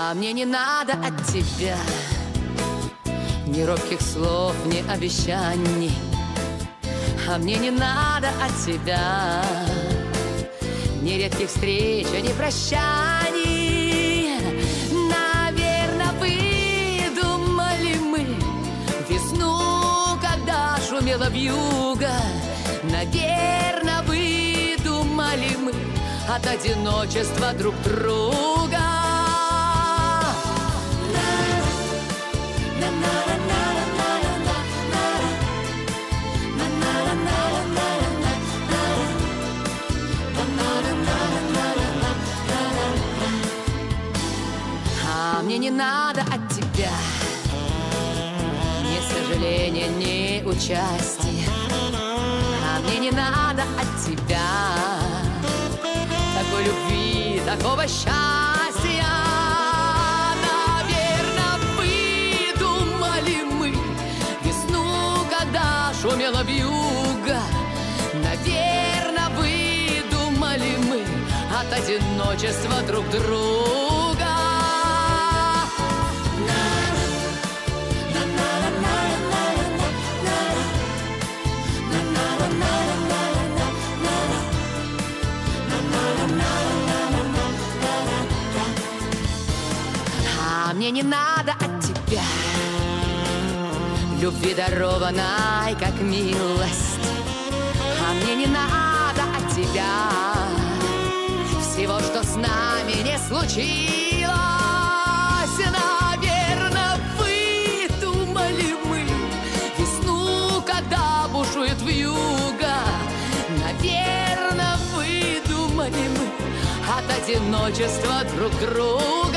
Мне не надо от тебя ни робких слов, ни обещаний. Мне не надо от тебя ни редких встреч, ни прощаний. Наверно, выдумали мы весну, когда шумела вьюга. Наверно, выдумали мы от одиночества друг друга. Мне не надо от тебя ни сожаления, ни участия. Мне не надо от тебя такой любви, такого счастья. Наверно, выдумали мы весну, когда шумела вьюга. Наверно, выдумали мы от одиночества друг друга. Мне не надо от тебя любви, дарованной как милость. Мне не надо от тебя всего, что с нами не случилось. Наверно, выдумали мы весну, когда бушует вьюга. Наверно, выдумали мы от одиночества друг друга.